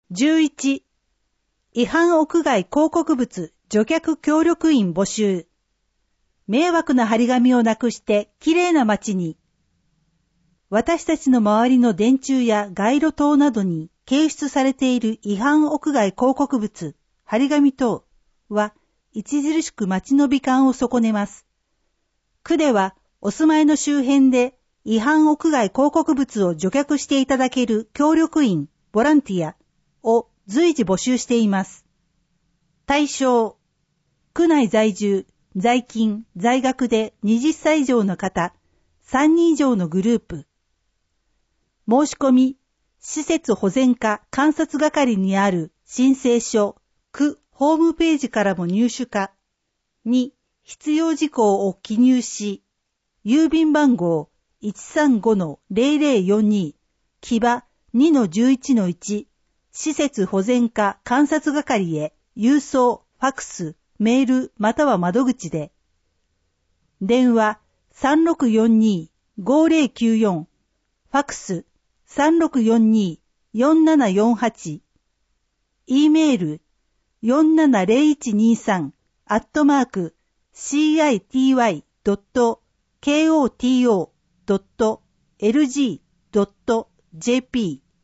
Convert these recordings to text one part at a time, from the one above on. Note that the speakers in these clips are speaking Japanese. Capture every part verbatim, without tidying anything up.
じゅういち、違反屋外広告物除却協力員募集。迷惑な張り紙をなくしてきれいな街に。私たちの周りの電柱や街路灯などに掲出されている違反屋外広告物、張り紙等は著しく街の美観を損ねます。区ではお住まいの周辺で違反屋外広告物を除却していただける協力員、ボランティアを随時募集しています。対象、区内在住、在勤、在学ではたち以上の方、さんにん以上のグループ。申し込み、施設保全課監察係にある申請書、区ホームページからも入手可。に、必要事項を記入し、郵便番号 いちさんごのゼロゼロよんに、木場 にのじゅういちのいち、施設保全課監察係へ郵送、ファクス、メールまたは窓口で。電話 さんろくよんに ごゼロきゅうよん、ファクス さんろくよんに よんななよんはち、E メール よんななゼロいちにさん アットマーク シーアイティーワイドットケーオーティーオードットエルジードットジェーピー。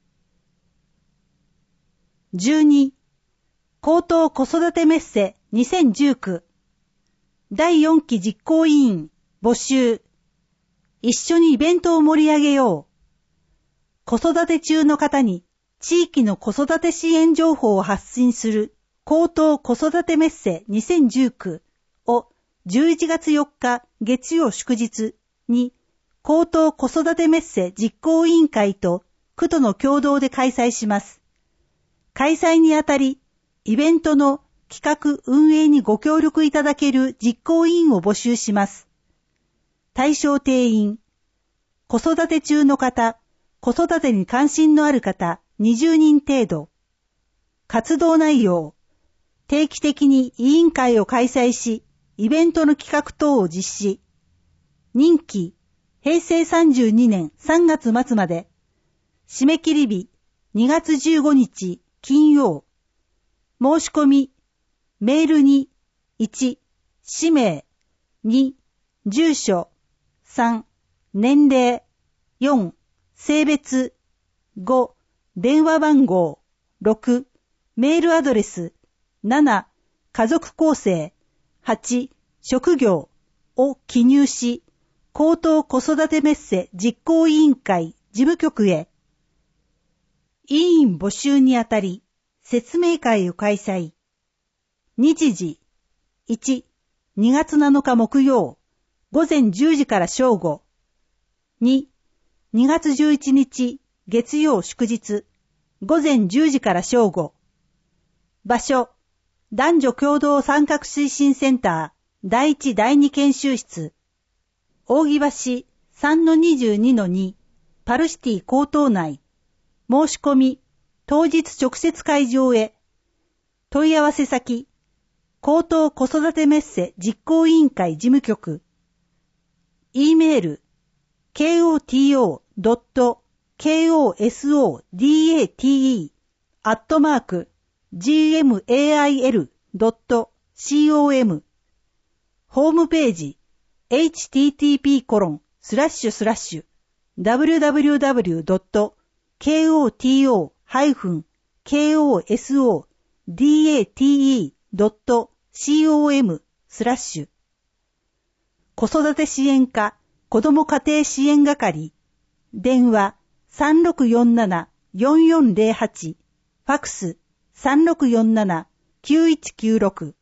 じゅうに、高等子育てメッセにせんじゅうきゅうだいよんき実行委員募集。一緒にイベントを盛り上げよう。子育て中の方に地域の子育て支援情報を発信する高等子育てメッセにせんじゅうきゅうをじゅういちがつよっか月曜祝日に高等子育てメッセ実行委員会と区との共同で開催します。開催にあたり、イベントの企画運営にご協力いただける実行委員を募集します。対象定員、子育て中の方、子育てに関心のある方にじゅうにん程度。活動内容、定期的に委員会を開催し、イベントの企画等を実施。任期、へいせいさんじゅうにねんさんがつ末まで。締め切り日、にがつじゅうごにち金曜。申し込み、メールに、いち、氏名、に、住所、さん、年齢、よん、性別、ご、電話番号、ろく、メールアドレス、なな、家族構成、はち、職業を記入し、高等子育てメッセ実行委員会事務局へ。委員募集にあたり、説明会を開催。日時、いち、にがつなのか木曜、午前じゅうじから正午。に、にがつじゅういちにち月曜祝日、午前じゅうじから正午。場所、男女共同参画推進センターだいいちだいに研修室。扇橋 さんのにじゅうにのに パルシティ高等内。申し込み、当日直接会場へ。問い合わせ先、高等子育てメッセ実行委員会事務局。E メール、ケーオーティーオードットケーオーエスオーダテ アットマーク ジーエムエーアイエルドットコム。ホームページ、エイチティーティーピーコロンスラッシュスラッシュダブリューダブリューダブリュードットケーオーティーオーハイフンケーオーエスオーダテドットコムスラッシュ。子育て支援課子ども家庭支援係。電話 さんろくよんななよんよんゼロはち。ファクス さんろくよんななきゅういちきゅうろく。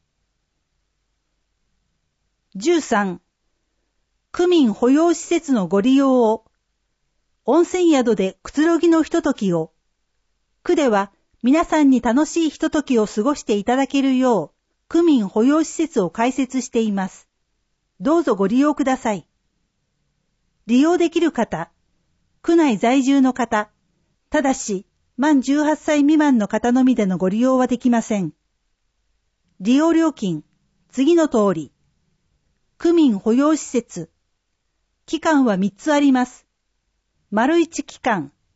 じゅうさん、区民保養施設のご利用を。温泉宿でくつろぎのひとときを。区では皆さんに楽しいひとときを過ごしていただけるよう、区民保養施設を開設しています。どうぞご利用ください。利用できる方、区内在住の方、ただし満じゅうはっさい未満の方のみでのご利用はできません。利用料金、次の通り。区民保養施設。期間はみっつあります。丸いち期間、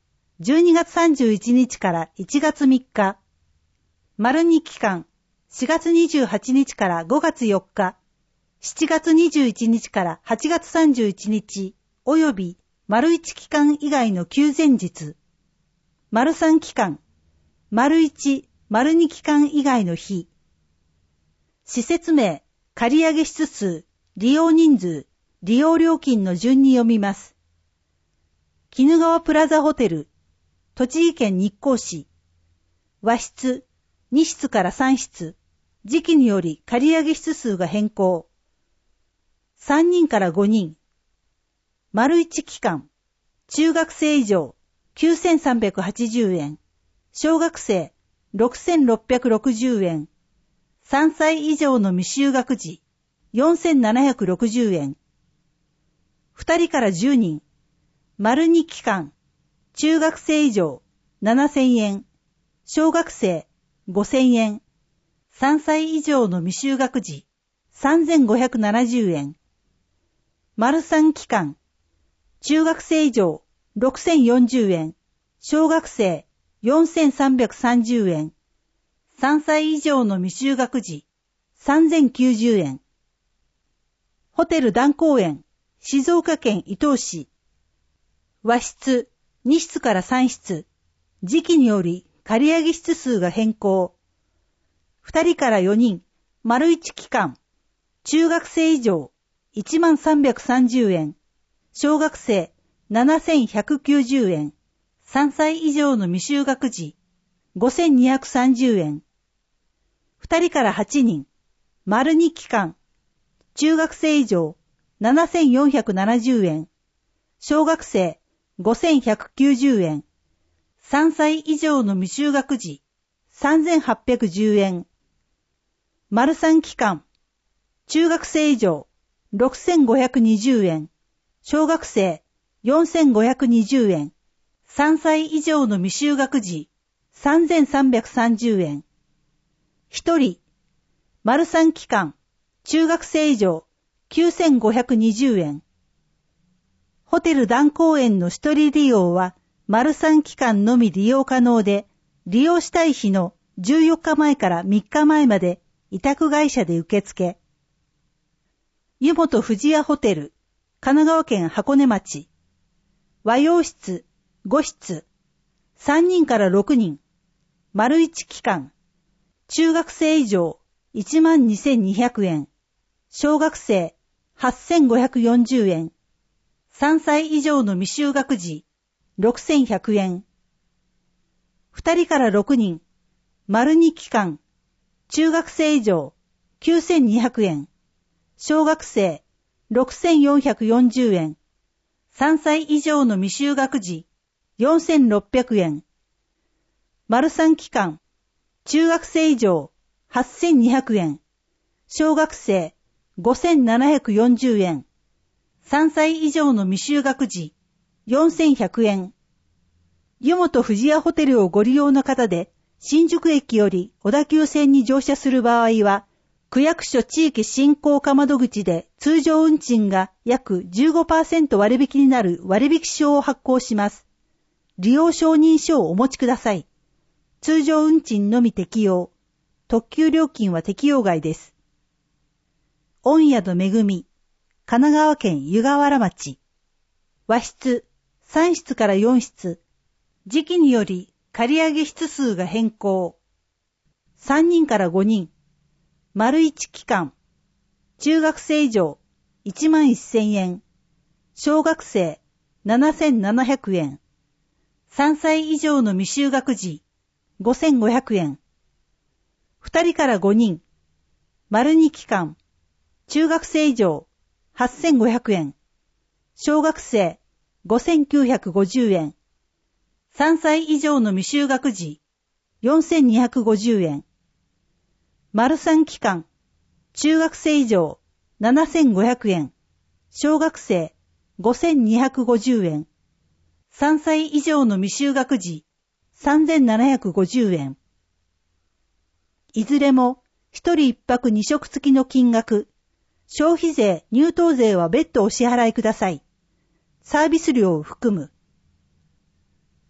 じゅうにがつさんじゅういちにちからいちがつみっか。丸に期間、しがつにじゅうはちにちからごがつよっか。しちがつにじゅういちにちからはちがつさんじゅういちにち、および丸いち期間以外の休前日。丸さん期間、丸いち、丸に期間以外の日。施設名、借上室数、利用人数、利用料金の順に読みます。鬼怒川プラザホテル、栃木県日光市。和室、に室からさん室。時期により借上室数が変更。さんにんからごにん。丸いち期間、中学生以上、きゅうせんさんびゃくはちじゅうえん。小学生、ろくせんろっぴゃくろくじゅうえん。さんさい以上の未就学児、よんせんななひゃくろくじゅうえん。ふたりからじゅうにん。丸に期間、中学生以上、ななせんえん。小学生、ごせんえん。さんさい以上の未就学児、さんぜんごひゃくななじゅうえん。丸さん期間、中学生以上、ろくせんよんじゅうえん。小学生、よんせんさんびゃくさんじゅうえん。さんさい以上の未就学児、さんぜんきゅうじゅうえん。ホテル壇光園、静岡県伊東市。和室、に室からさん室。時期により借上室数が変更。ふたりからよにん、丸いち期間。中学生以上、いちまんさんびゃくさんじゅうえん。小学生、ななせんひゃくきゅうじゅうえん。さんさい以上の未就学児、ごせんにひゃくさんじゅうえん。ふたりからはちにん、丸に期間。中学生以上、ななせんよんひゃくななじゅうえん。小学生、ごせんひゃくきゅうじゅうえん。さんさい以上の未就学児、さんぜんはっぴゃくじゅうえん。丸さん期間。中学生以上、ろくせんごひゃくにじゅうえん。小学生、よんせんごひゃくにじゅうえん。さんさい以上の未就学児、さんぜんさんびゃくさんじゅうえん。ひとり、丸さん期間。中学生以上、きゅうせんごひゃくにじゅうえん。ホテル壇光園の一人利用は、丸さん期間のみ利用可能で、利用したい日のじゅうよっかまえからみっかまえまで委託会社で受付。湯本富士屋ホテル、神奈川県箱根町。和洋室、ご室。さんにんからろくにん。丸いち期間。中学生以上、いちまんにせんにひゃくえん。小学生、はっせんごひゃくよんじゅうえん。さんさい以上の未就学児、ろくせんひゃくえん。ふたりからろくにん。丸に期間。中学生以上、きゅうせんにひゃくえん。小学生、ろくせんよんひゃくよんじゅうえん。さんさい以上の未就学児、よんせんろっぴゃくえん。丸さん期間。中学生以上、はっせんにひゃくえん。小学生、ごせんななひゃくよんじゅうえん。さんさい以上の未就学児、よんせんひゃくえん。湯本富士屋ホテルをご利用の方で、新宿駅より小田急線に乗車する場合は、区役所地域振興課窓口で通常運賃が約 じゅうごパーセント 割引になる割引証を発行します。利用承認書をお持ちください。通常運賃のみ適用。特急料金は適用外です。御宿めぐみ、神奈川県湯河原町。和室、さん室からよん室。時期により借上室数が変更。さんにんからごにん。丸いち期間。中学生以上、いちまんせんえん。小学生、ななせんななひゃくえん。さんさい以上の未就学児、ごせんごひゃくえん。ふたりからごにん。丸に期間。中学生以上、はっせんごひゃくえん。小学生、ごせんきゅうひゃくごじゅうえん。さんさい以上の未就学児、よんせんにひゃくごじゅうえん。丸さん期間。中学生以上、ななせんごひゃくえん。小学生、ごせんにひゃくごじゅうえん。さんさい以上の未就学児、さんぜんななひゃくごじゅうえん。いずれも、一人一泊二食付きの金額、消費税、入湯税は別途お支払いください。サービス料を含む。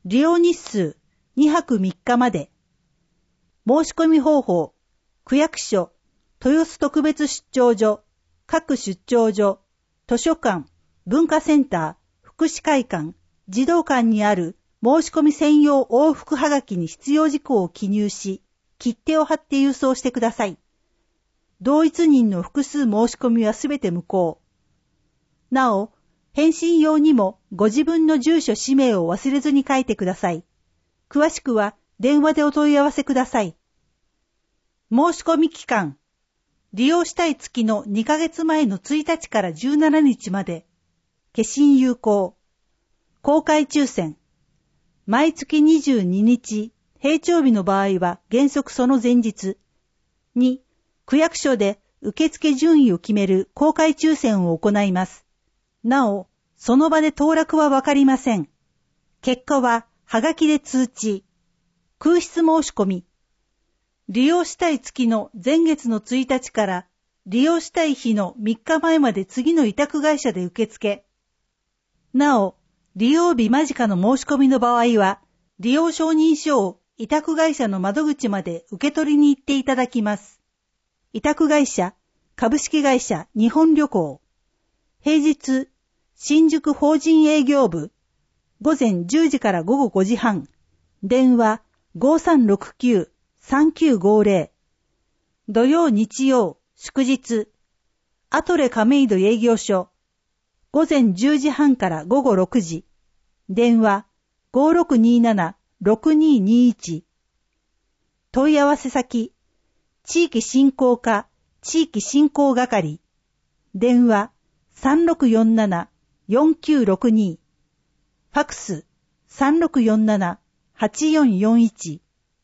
利用日数にはくみっかまで。申し込み方法、区役所、豊洲特別出張所、各出張所、図書館、文化センター、福祉会館、児童館にある申し込み専用往復はがきに必要事項を記入し、切手を貼って郵送してください。同一人の複数申し込みはすべて無効。なお、返信用にもご自分の住所氏名を忘れずに書いてください。詳しくは電話でお問い合わせください。申し込み期間。利用したい月のにかげつまえのついたちからじゅうしちにちまで。消印有効。公開抽選。毎月にじゅうににち、平帳日の場合は原則その前日。に、区役所で受付順位を決める公開抽選を行います。なお、その場で当落はわかりません。結果は、はがきで通知。空室申し込み。利用したい月の前月のついたちから利用したい日のみっかまえまで次の委託会社で受付。なお、利用日間近の申し込みの場合は、利用承認書を委託会社の窓口まで受け取りに行っていただきます。委託会社、株式会社日本旅行。平日、新宿法人営業部。午前じゅうじから午後ごじはん。電話 ごさんろくきゅうさんきゅうごぜろ。土曜日曜、祝日。アトレ亀戸営業所。午前じゅうじはんから午後ろくじ。電話 ごろくにななろくににいち。問い合わせ先。地域振興課、地域振興係。電話さんろくよんななよんきゅうろくに。ファクスさんろくよんななはちよんよんいち。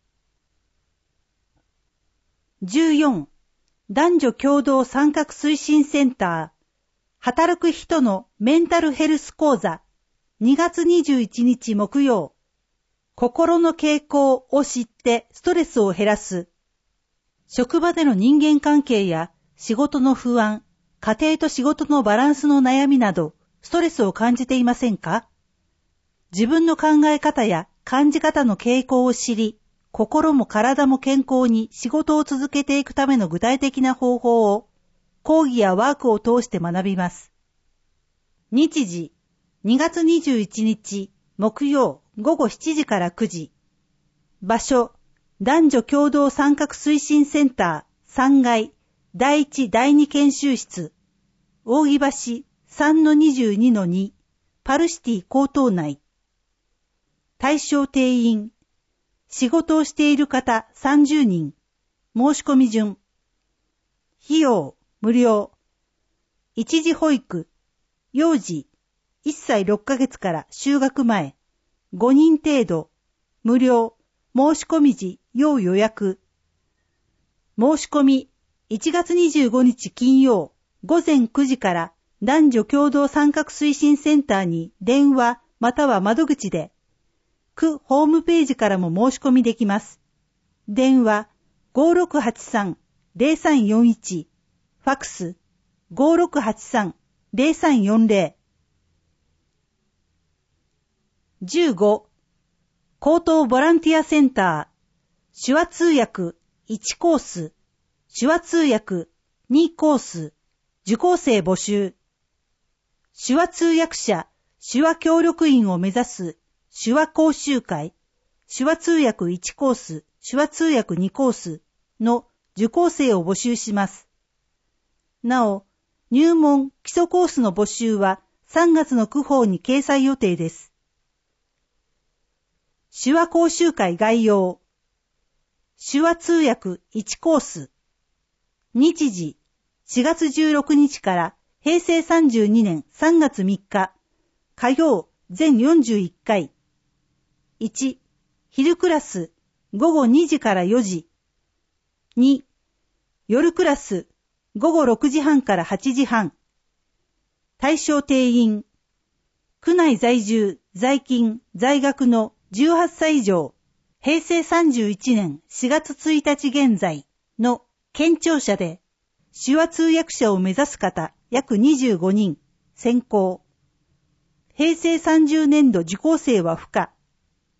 じゅうよん. 男女共同参画推進センター働く人のメンタルヘルス講座にがつにじゅういちにち木曜。心の傾向を知ってストレスを減らす。職場での人間関係や仕事の不安、家庭と仕事のバランスの悩みなどストレスを感じていませんか？自分の考え方や感じ方の傾向を知り、心も体も健康に仕事を続けていくための具体的な方法を講義やワークを通して学びます。日時にがつにじゅういちにち木曜午後しちじからくじ。場所男女共同参画推進センターさんがいだいいちだいに研修室扇橋 さんのにじゅうにのに パルシティ高等内。対象定員仕事をしている方さんじゅうにん。申し込み順。費用無料。一時保育。幼児いっさいろっかげつから就学前。ごにん程度。無料。申し込み時要予約。申し込みいちがつにじゅうごにち金曜ごぜんくじから男女共同参画推進センターに電話または窓口で。区ホームページからも申し込みできます。電話 ごろくはちさんぜろさんよんいち。ファクス ごろくはちさんぜろさんよんぜろ。じゅうご. 高等ボランティアセンター手話通訳いちコース手話通訳にコース受講生募集。手話通訳者手話協力員を目指す手話講習会、手話通訳いちコース、手話通訳にコースの受講生を募集します。なお、入門基礎コースの募集はさんがつの区報に掲載予定です。手話講習会概要。手話通訳いちコース。日時しがつじゅうろくにちからへいせいさんじゅうにねんさんがつみっか火曜全よんじゅういっかい。いち. 昼クラスごごにじからよじ。に. 夜クラスごごろくじはんからはちじはん。対象定員区内在住在勤在学のじゅうはっさい以上へいせいさんじゅういちねんしがつついたち現在の県庁者で手話通訳者を目指す方約にじゅうごにん選考。へいせいさんじゅうねんど受講生は不可。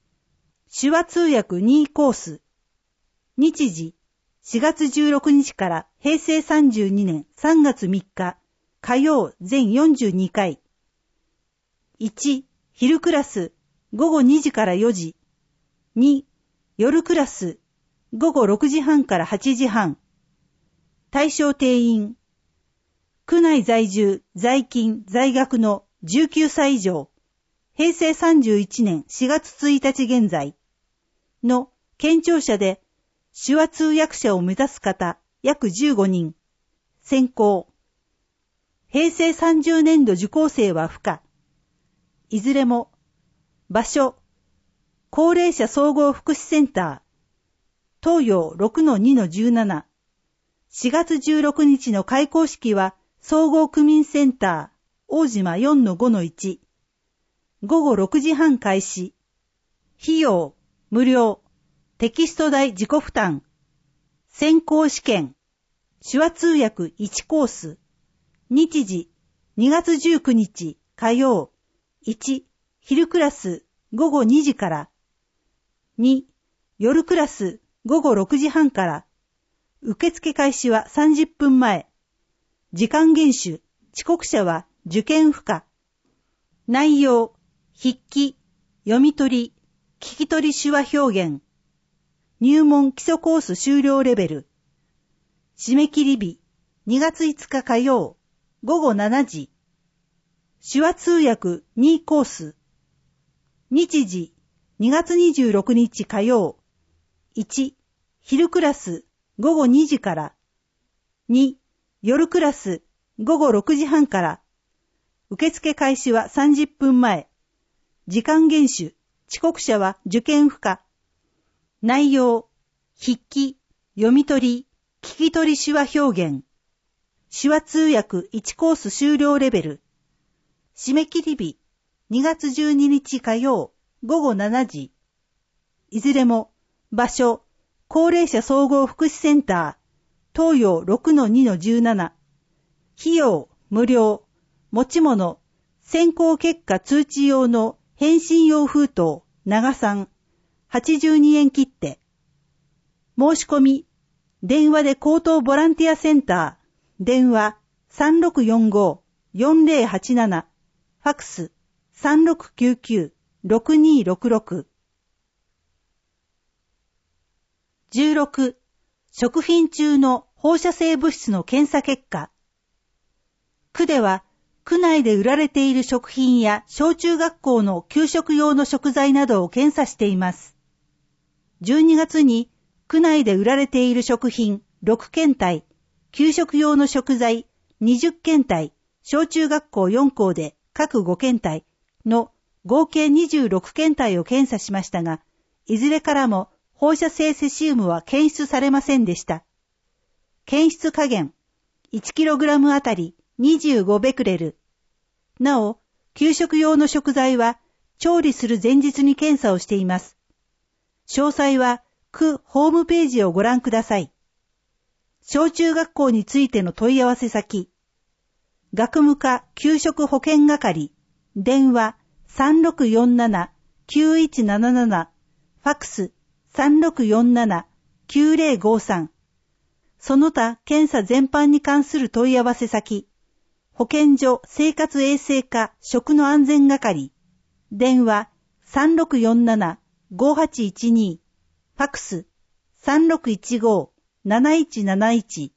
手話通訳にコース。日時、しがつじゅうろくにちからへいせいさんじゅうにねんさんがつみっか、火曜全よんじゅうにかい。いち、昼クラス、ごごにじからよじ。に、夜クラス、ごごろくじはんからはちじはん。対象定員。区内在住、在勤、在学のじゅうきゅうさい以上、へいせいさんじゅういちねんしがつついたち現在の県庁舎で手話通訳者を目指す方約じゅうごにん。選考。へいせいさんじゅうねんど受講生は不可。いずれも、場所、高齢者総合福祉センター、東洋 ろくのにのじゅうなな。しがつじゅうろくにちの開講式は、総合区民センター、大島 よんのごのいち。ごごろくじはん開始。費用、無料。テキスト代自己負担。選考試験。手話通訳いちコース。日時、にがつじゅうくにち火曜。いち、昼クラスごごにじから。に、夜クラスごごろくじはんから。受付開始はさんじゅっぷんまえ。時間厳守、遅刻者は受験不可。内容、筆記、読み取り、聞き取り手話表現。入門基礎コース修了レベル。締め切り日、にがついつか火曜、ごごしちじ。手話通訳にコース。日時、にがつにじゅうろくにち火曜。いち、昼クラスごごにじから。に、夜クラスごごろくじはんから。受付開始はさんじゅっぷんまえ。時間厳守、遅刻者は受験不可。内容、筆記、読み取り、聞き取り手話表現。手話通訳いちコース修了レベル。締め切り日、にがつじゅうににち火曜、ごごしちじ。いずれも、場所、高齢者総合福祉センター、東洋 ろくのにのじゅうなな。費用、無料。持ち物、選考結果通知用の返信用封筒、長さん、はちじゅうにえん切手。申し込み、電話で高等ボランティアセンター、電話 さんろくよんごーよんぜろはちなな、ファクス さんろくきゅうきゅうろくにろくろく。じゅうろく、食品中の放射性物質の検査結果。区では、区内で売られている食品や小中学校の給食用の食材などを検査しています。じゅうにがつに区内で売られている食品ろくけんたい、給食用の食材にじゅっけんたい、小中学校よんこうで各ごけんたいの合計にじゅうろくけんたいを検査しましたが、いずれからも放射性セシウムは検出されませんでした。検出下限 いちキログラム あたりにじゅうごベクレル。なお、給食用の食材は調理する前日に検査をしています。詳細は区ホームページをご覧ください。小中学校についての問い合わせ先。学務課給食保健係、電話 さんろくよんななきゅういちなななな、ファクス さんろくよんななきゅうぜろごさん。その他検査全般に関する問い合わせ先。保健所生活衛生課食の安全係、電話 さんろくよんななごはちいちに、ファクス さんろくいちごなないちなないち。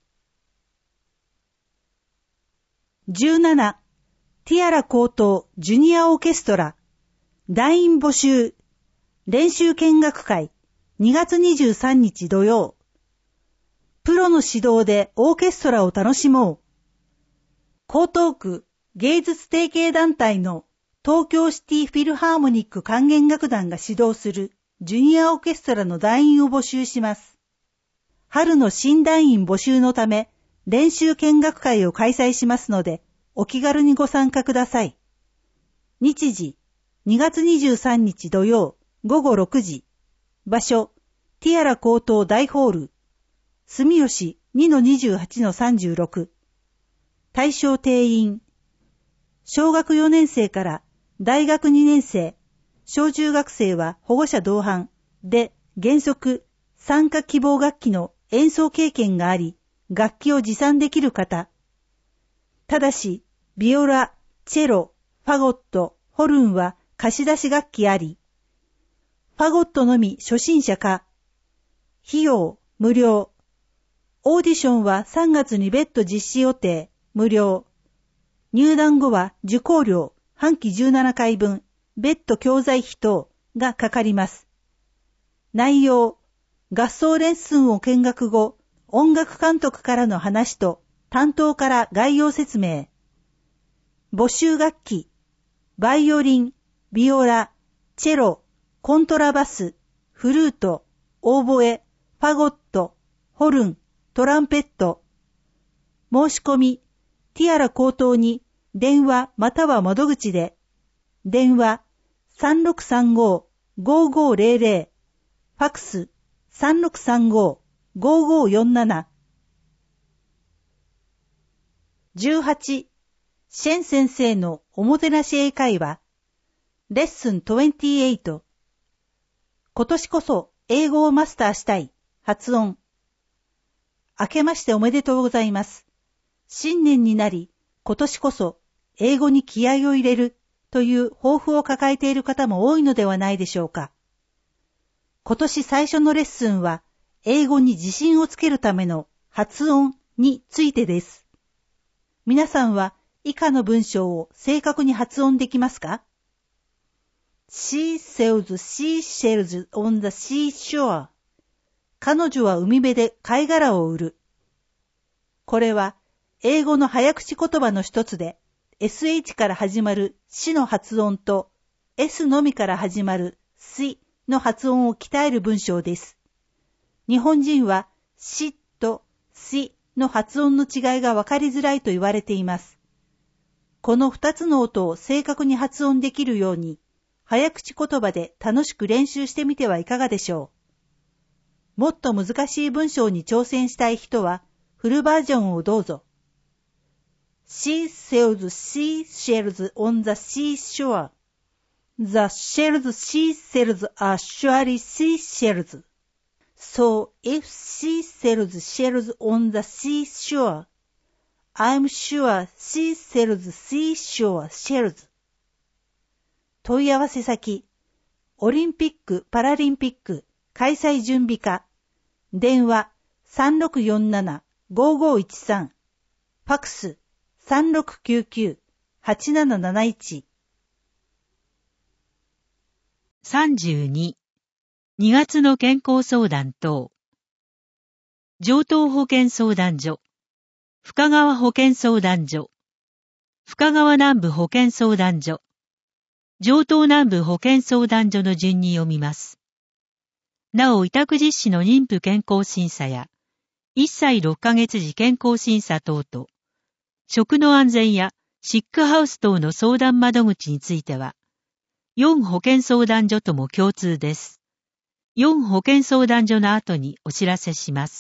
じゅうなな、ティアラ高等ジュニアオーケストラ、団員募集、練習見学会、にがつにじゅうさんにち土曜。プロの指導でオーケストラを楽しもう。江東区芸術提携団体の東京シティフィルハーモニック管弦楽団が指導するジュニアオーケストラの団員を募集します。春の新団員募集のため練習見学会を開催しますのでお気軽にご参加ください。日時にがつにじゅうさんにち土曜ごごろくじ。場所ティアラ高等大ホール。住吉 にのにじゅうはちのさんじゅうろく。対象定員。小学よねんせいから大学にねんせい、小中学生は保護者同伴、 で原則参加希望楽器の演奏経験があり、楽器を持参できる方。ただし、ビオラ、チェロ、ファゴット、ホルンは貸し出し楽器あり、ファゴットのみ初心者か。費用、無料。オーディションはさんがつに別途実施予定、無料。入団後は受講料、半期じゅうななかいぶん、別途教材費等がかかります。内容、合奏レッスンを見学後、音楽監督からの話と担当から概要説明。募集楽器、バイオリン、ビオラ、チェロ、コントラバス、フルート、オーボエ、ファゴット、ホルン、トランペット。申し込み、ティアラ高等に電話または窓口で、電話 さんろくさんごーごーごーゼロゼロ、ファクス さんろくさんごーごーごーよんなな。じゅうはち. シェン先生のおもてなし英会話レッスンにじゅうはち。今年こそ英語をマスターしたい発音。明けましておめでとうございます。新年になり、今年こそ英語に気合を入れるという抱負を抱えている方も多いのではないでしょうか。今年最初のレッスンは英語に自信をつけるための発音についてです。皆さんは以下の文章を正確に発音できますか？ She sells seashells on the seashore. 彼女は海辺で貝殻を売る。これは英語の早口言葉の一つで エスエイチ から始まるしの発音と S のみから始まるしの発音を鍛える文章です。日本人はしとしの発音の違いが分かりづらいと言われています。この二つの音を正確に発音できるように早口言葉で楽しく練習してみてはいかがでしょう。もっと難しい文章に挑戦したい人はフルバージョンをどうぞ。She sells seashells on the seashore. The shells she sells are surely seashells. So if she sells shells on the seashore, I'm sure she sells seashore shells. 問い合わせ先、オリンピック・パラリンピック開催準備課、電話 さんろくよんななーごーごーいちさん、ファクス さんろくきゅうきゅうはちなななないち。 さんじゅうに. にがつの健康相談等。城東保健相談所、深川保健相談所、深川南部保健相談所、城東南部保健相談所の順に読みます。なお、委託実施の妊婦健康審査や、いっさいろっかげつ時健康審査等と、食の安全やシックハウス等の相談窓口については、よん保健相談所とも共通です。よん保健相談所の後にお知らせします。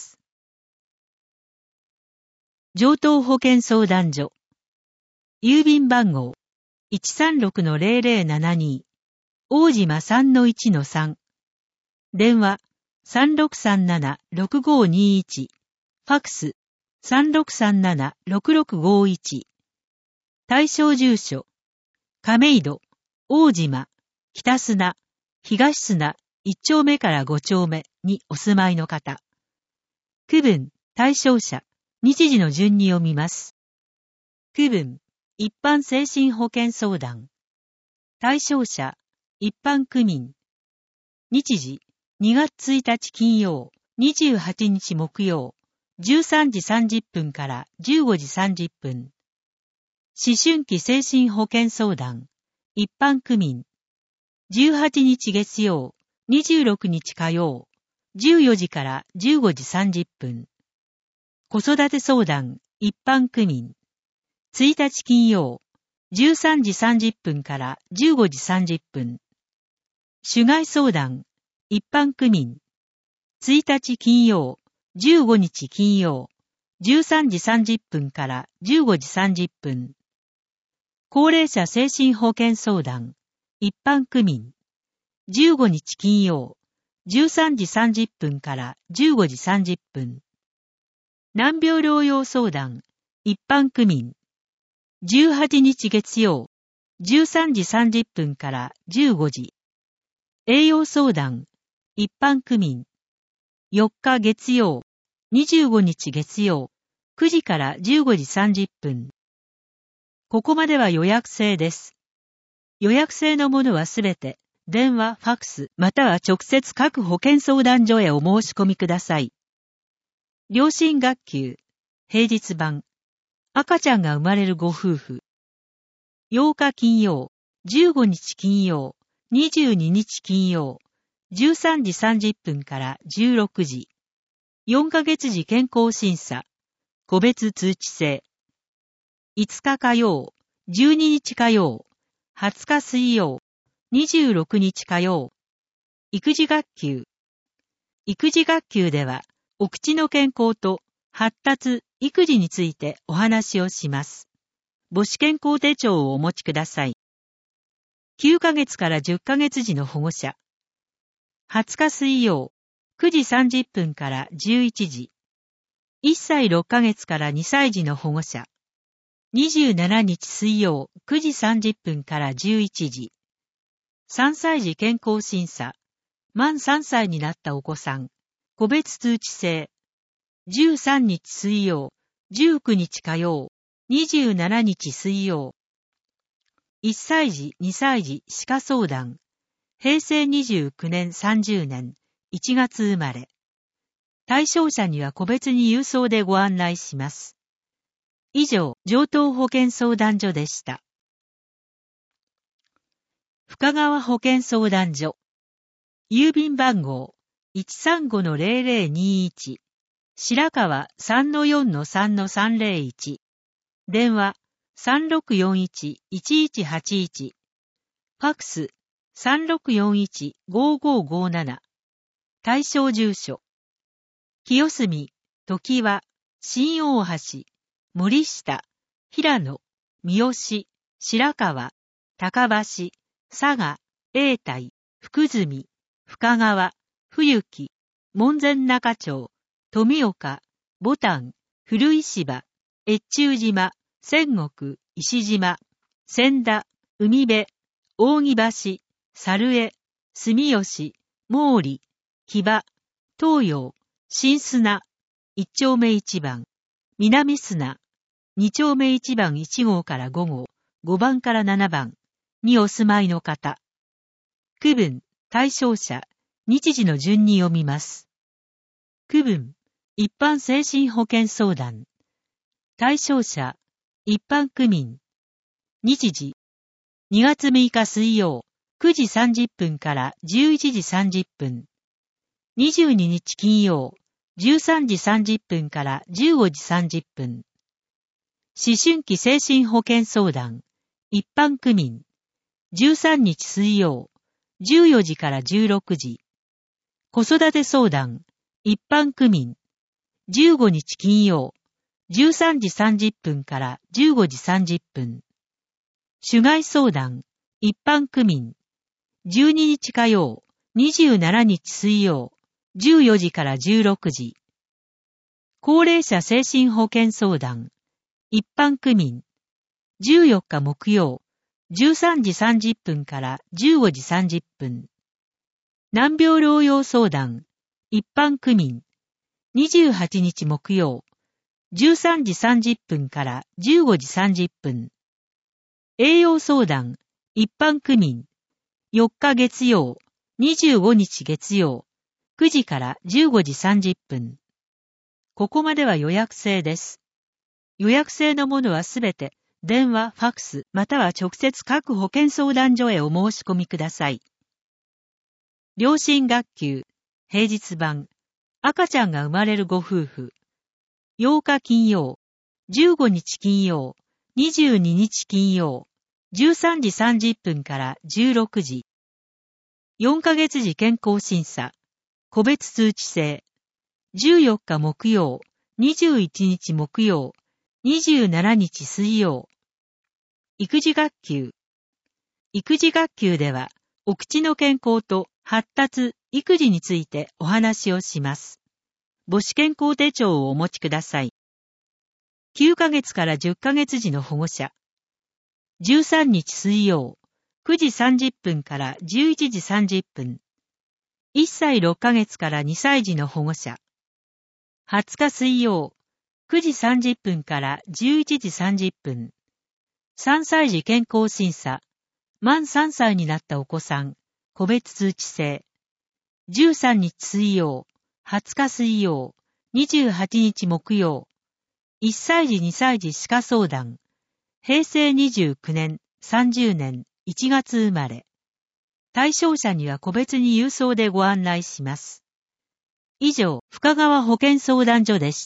城東保健相談所。郵便番号 いちさんろくのゼロゼロななに 大島 さんのいちのさん。電話 さんろくさんななーろくごーにーいち。ファクス さんろくさんななーろくろくごーいち。対象住所亀戸、大島、北砂、東砂いっ丁目からご丁目にお住まいの方。区分、対象者、日時の順に読みます。区分、一般精神保健相談。対象者、一般区民。日時、にがつついたち金曜、にじゅうはちにち木曜、じゅうさんじさんじゅっぷんからじゅうごじさんじゅっぷん。思春期精神保健相談、一般区民。じゅうはちにち月曜、にじゅうろくにち火曜、じゅうよじからじゅうごじさんじゅっぷん。子育て相談、一般区民。ついたち金曜、じゅうさんじさんじゅっぷんからじゅうごじさんじゅっぷん。主害相談、一般区民。ついたち金曜、じゅうごにち金曜、じゅうさんじさんじゅっぷんからじゅうごじさんじゅっぷん。高齢者精神保健相談、一般区民。じゅうごにち金曜、 じゅうさんじさんじゅっぷんからじゅうごじさんじゅっぷん。難病療養相談、一般区民。じゅうはちにち月曜、じゅうさんじさんじゅっぷんからじゅうごじ。栄養相談、一般区民。よっか月曜、にじゅうごにち月曜、くじからじゅうごじさんじゅっぷん。ここまでは予約制です。予約制のものはすべて、電話、ファックス、または直接各保健相談所へお申し込みください。良心学級、平日版、赤ちゃんが生まれるご夫婦。ようか金曜、じゅうごにち金曜、にじゅうににち金曜、じゅうさんじさんじゅっぷんからじゅうろくじ。よんかげつ時健康審査、個別通知制。いつか火曜、じゅうににち火曜、はつか水曜、にじゅうろくにち火曜。育児学級。育児学級では、お口の健康と発達、育児についてお話をします。母子健康手帳をお持ちください。きゅうかげつからじゅっかげつ時の保護者。はつか水曜、くじさんじゅっぷんからじゅういちじ。いっさいろっかげつからにさい児の保護者。にじゅうしちにち水曜、くじさんじゅっぷんからじゅういちじ。さんさい児健康審査。満さんさいになったお子さん。個別通知制。じゅうさんにち水曜、じゅうくにち火曜、にじゅうしちにち水曜。いっさい児、にさい児歯科相談。へいせいにじゅうきゅうねんさんじゅうねんいちがつ生まれ。対象者には個別に郵送でご案内します。以上、城東保健相談所でした。深川保健相談所。郵便番号 いちさんごのゼロゼロにいち。白川 さんのよんのさんのさんゼロいち。電話 さんろくよんいちいちいちはちいち。ファックス さんろくよんいちごごごなな。対象住所。清澄、常盤、新大橋、森下、平野、三好、白川、高橋、佐賀、永代、福住、深川、冬木、門前仲町、富岡、牡丹、古石芝、越中島、仙石、石島、千田、海辺、扇橋、猿江、住吉、毛利、木場、東洋、新砂、一丁目一番、南砂、二丁目一番一号から五号、五番から七番にお住まいの方。区分、対象者、日時の順に読みます。区分、一般精神保健相談。対象者、一般区民。日時、にがつむいか水曜、くじさんじゅっぷんからじゅういちじさんじゅっぷん。にじゅうににち金曜、じゅうさんじさんじゅっぷんからじゅうごじさんじゅっぷん。思春期精神保健相談、一般区民。じゅうさんにち水曜、じゅうよじからじゅうろくじ。子育て相談、一般区民。じゅうごにち金曜、じゅうさんじさんじゅっぷんからじゅうごじさんじゅっぷん。種害相談、一般区民。じゅうににち火曜、にじゅうしちにち水曜、じゅうよじからじゅうろくじ。高齢者精神保健相談、一般区民。じゅうよっか木曜、じゅうさんじさんじゅっぷんからじゅうごじさんじゅっぷん。難病療養相談、一般区民。にじゅうはちにち木曜、じゅうさんじさんじゅっぷんからじゅうごじさんじゅっぷん。栄養相談、一般区民。よっか月曜、にじゅうごにち月曜、くじからじゅうごじさんじゅっぷん。ここまでは予約制です。予約制のものはすべて、電話、ファックス、または直接各保健相談所へお申し込みください。良心学級、平日版、赤ちゃんが生まれるご夫婦。ようか金曜、じゅうごにち金曜、にじゅうににち金曜、じゅうさんじさんじゅっぷんからじゅうろくじ。よんかげつ時健康審査、個別通知制。じゅうよっか木曜、にじゅういちにち木曜、にじゅうしちにち水曜。育児学級。育児学級では、お口の健康と発達、 育児についてお話をします。母子健康手帳をお持ちください。きゅうかげつからじゅっかげつ時の保護者。じゅうさんにち水曜、くじさんじゅっぷんからじゅういちじさんじゅっぷん。いっさいろっかげつからにさい児の保護者。はつか水曜、くじさんじゅっぷんからじゅういちじさんじゅっぷん。さんさい児健康審査。満さんさいになったお子さん、個別通知制。じゅうさんにち水曜、はつか水曜、にじゅうはちにち木曜。いっさい児にさい児歯科相談。へいせいにじゅうきゅうねん、さんじゅうねん、いちがつ生まれ。対象者には個別に郵送でご案内します。以上、深川保健相談所でした。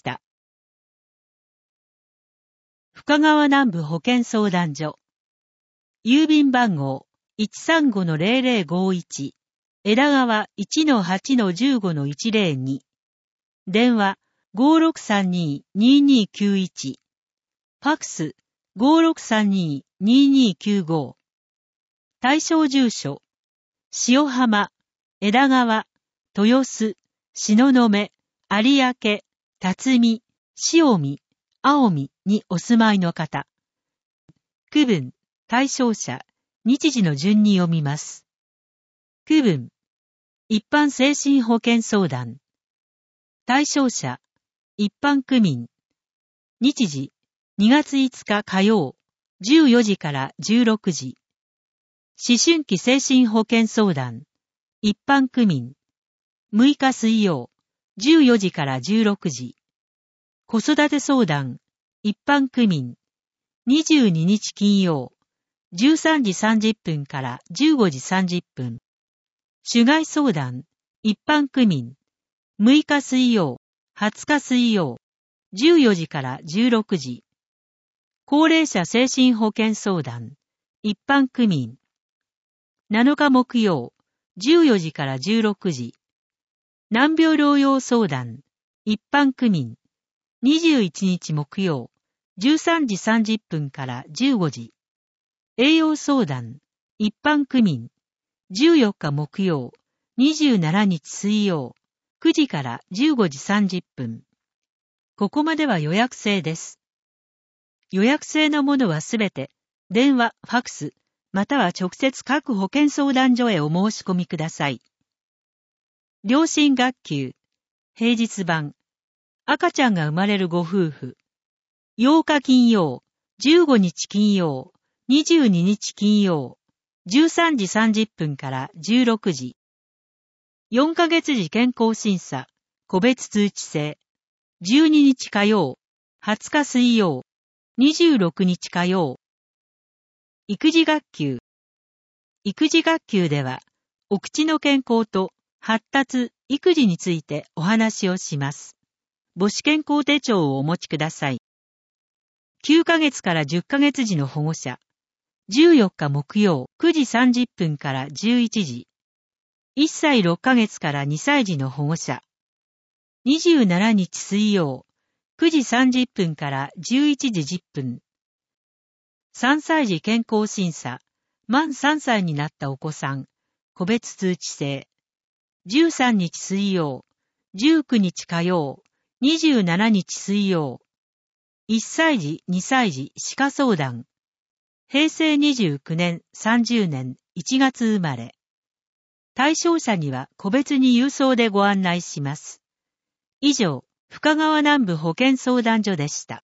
深川南部保健相談所。郵便番号 いちさんごのゼロゼロごいち、枝川 いちのはちのじゅうごのいちゼロに。電話 ごーろくさんにーにーにーきゅういち。ファックス ごーろくさんにーにーにーきゅうご。対象住所、塩浜、枝川、豊洲、東雲、有明、辰巳、塩見、青海にお住まいの方。区分、対象者、日時の順に読みます。区分、一般精神保健相談。対象者、一般区民。日時、にがついつか火曜、じゅうよじからじゅうろくじ。思春期精神保健相談。一般区民。むいか水曜、じゅうよじからじゅうろくじ。子育て相談。一般区民。にじゅうににち金曜、じゅうさんじさんじゅっぷんからじゅうごじさんじゅっぷん。主外相談。一般区民。むいか水曜、はつか水曜、じゅうよじからじゅうろくじ。高齢者精神保健相談。一般区民。なのか木曜、じゅうよじからじゅうろくじ。難病療養相談。一般区民。にじゅういちにち木曜、じゅうさんじさんじゅっぷんからじゅうごじ。栄養相談。一般区民。じゅうよっか木曜、にじゅうしちにち水曜、くじからじゅうごじさんじゅっぷん。ここまでは予約制です。予約制のものはすべて、電話、ファックス、または直接各保健相談所へお申し込みください。両親学級、平日版、赤ちゃんが生まれるご夫婦、ようか金曜、じゅうごにち金曜、にじゅうににち金曜、じゅうさんじさんじゅっぷんからじゅうろくじ。よんかげつ時健康審査、個別通知制、じゅうににち火曜、はつか水曜、にじゅうろくにち火曜。育児学級。育児学級では、お口の健康と発達、育児についてお話をします。母子健康手帳をお持ちください。きゅうかげつからじゅっかげつ時の保護者。じゅうよっか木曜くじさんじゅっぷんからじゅういちじ。いっさいろっかげつからにさい児の保護者。にじゅうしちにち水曜くじさんじゅっぷんからじゅういちじじゅっぷん。さんさい児健康審査。満さんさいになったお子さん。個別通知制。じゅうさんにち水曜、じゅうくにち火曜、にじゅうしちにち水曜。いっさい児、にさい児歯科相談。へいせいにじゅうきゅうねん、さんじゅうねん、いちがつ生まれ。対象者には個別に郵送でご案内します。以上、深川南部保健相談所でした。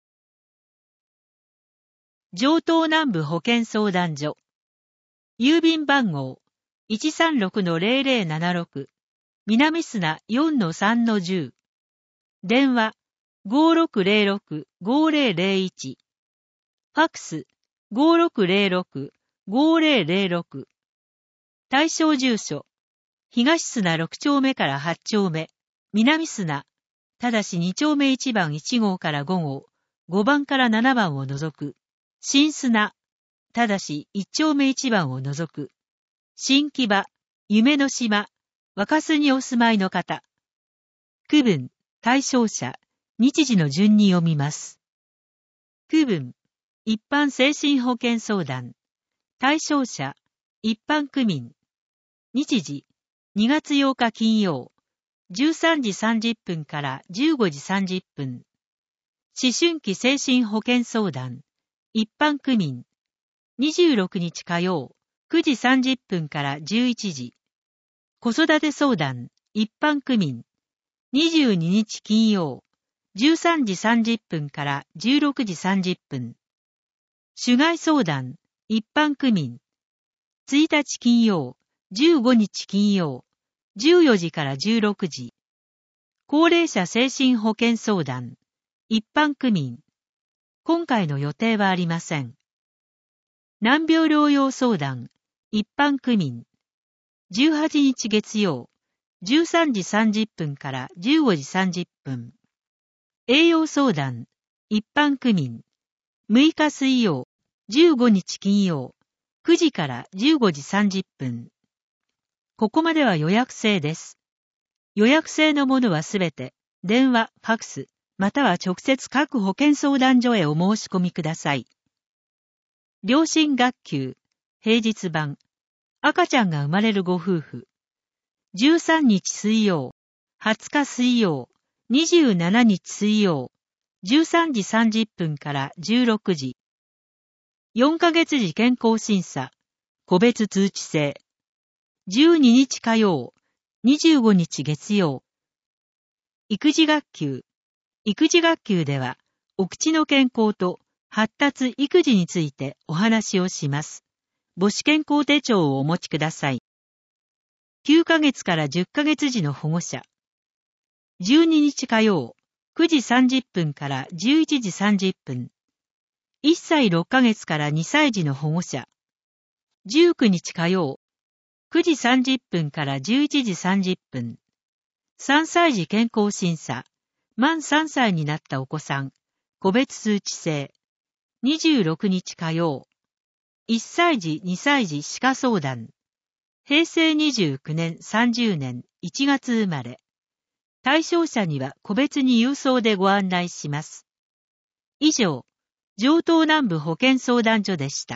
城東南部保健相談所。郵便番号 いちさんろくのゼロゼロななろく、南砂 よんのさんのじゅう。電話 ごーろくゼロろくごーゼロゼロいち。ファックス ごーろくゼロろくごーゼロゼロろく。対象住所、東砂ろくちょうめからはちちょうめ、南砂、ただしにちょうめいちばんいちごうからごごう、ごばんからななばんを除く、新砂、ただしいちちょうめいちばんを除く、新木場、夢の島、若洲にお住まいの方。区分、対象者、日時の順に読みます。区分、一般精神保健相談。対象者、一般区民。日時、 にがつようか金曜、じゅうさんじさんじゅっぷんからじゅうごじさんじゅっぷん。思春期精神保健相談、一般区民。にじゅうろくにち火曜、くじさんじゅっぷんからじゅういちじ。子育て相談、一般区民。にじゅうににち金曜、じゅうさんじさんじゅっぷんからじゅうろくじさんじゅっぷん。主害相談、一般区民。ついたち金曜、じゅうごにち金曜、じゅうよじからじゅうろくじ。高齢者精神保健相談、一般区民。今回の予定はありません。難病療養相談、一般区民。じゅうはちにち月曜、じゅうさんじさんじゅっぷんからじゅうごじさんじゅっぷん。栄養相談、一般区民。むいか水曜、じゅうごにち金曜、くじからじゅうごじさんじゅっぷん。ここまでは予約制です。予約制のものはすべて、電話、ファクス、または直接各保健相談所へお申し込みください。両親学級、平日版、赤ちゃんが生まれるご夫婦。じゅうさんにち水曜、はつか水曜、にじゅうしちにち水曜、じゅうさんじさんじゅっぷんからじゅうろくじ。よんかげつ時健康審査、個別通知制。じゅうににち火曜、にじゅうごにち月曜。育児学級。育児学級では、お口の健康と発達育児についてお話をします。母子健康手帳をお持ちください。きゅうかげつからじゅっかげつ時の保護者。じゅうににち火曜、くじさんじゅっぷんからじゅういちじさんじゅっぷん。いっさいろっかげつからにさい児の保護者。じゅうくにち火曜、くじさんじゅっぷんからじゅういちじさんじゅっぷん。さんさい児健康審査。満さんさいになったお子さん。個別通知制。にじゅうろくにち火曜。いっさい児にさい児歯科相談。へいせいにじゅうきゅうねんさんじゅうねんいちがつ生まれ。対象者には個別に郵送でご案内します。以上、城東南部保健相談所でした。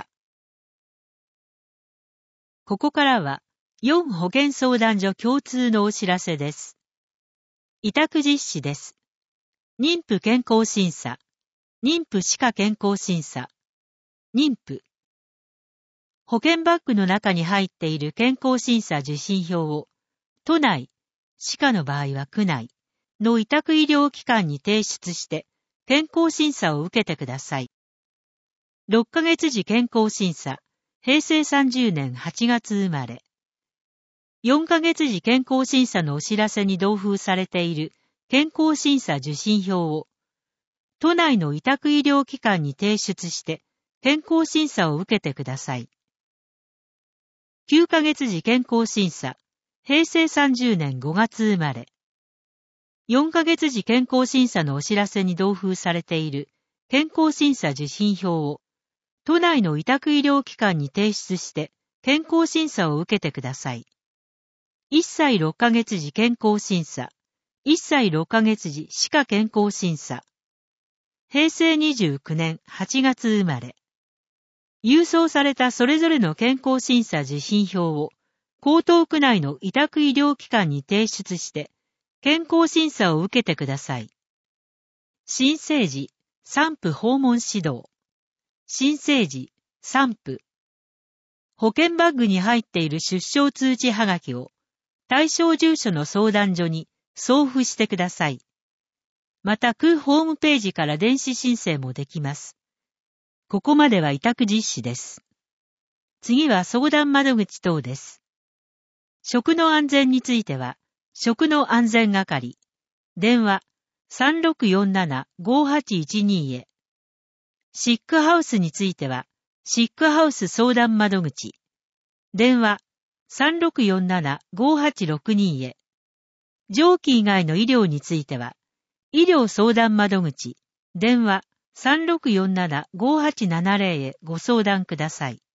ここからは、よん保健相談所共通のお知らせです。委託実施です。妊婦健康審査、妊婦歯科健康審査、妊婦。保健バッグの中に入っている健康審査受診票を、都内、歯科の場合は区内の委託医療機関に提出して、健康審査を受けてください。ろっかげつ時健康審査、へいせいさんじゅうねんはちがつ生まれ。よんかげつ時健康審査のお知らせに同封されている健康審査受診票を、都内の委託医療機関に提出して健康審査を受けてください。きゅうかげつ時健康審査、へいせいさんじゅうねんごがつ生まれ。よんかげつ時健康審査のお知らせに同封されている健康審査受診票を、都内の委託医療機関に提出して健康審査を受けてください。いっさいろっかげつ時健康審査、いっさいろっかげつ時歯科健康審査。へいせいにじゅうきゅうねんはちがつ生まれ。郵送されたそれぞれの健康審査受診票を、江東区内の委託医療機関に提出して、健康審査を受けてください。新生児、産婦訪問指導。新生児、産婦。保健バッグに入っている出生通知はがきを、対象住所の相談所に送付してください。また、区ホームページから電子申請もできます。ここまでは委託実施です。次は相談窓口等です。食の安全については、食の安全係、電話 さんろくよんななごはちいちに へ。シックハウスについては、シックハウス相談窓口、電話 さんろくよんななごはちろくに へ。上記以外の医療については、医療相談窓口、電話 さんろくよんななごはちななぜろ へご相談ください。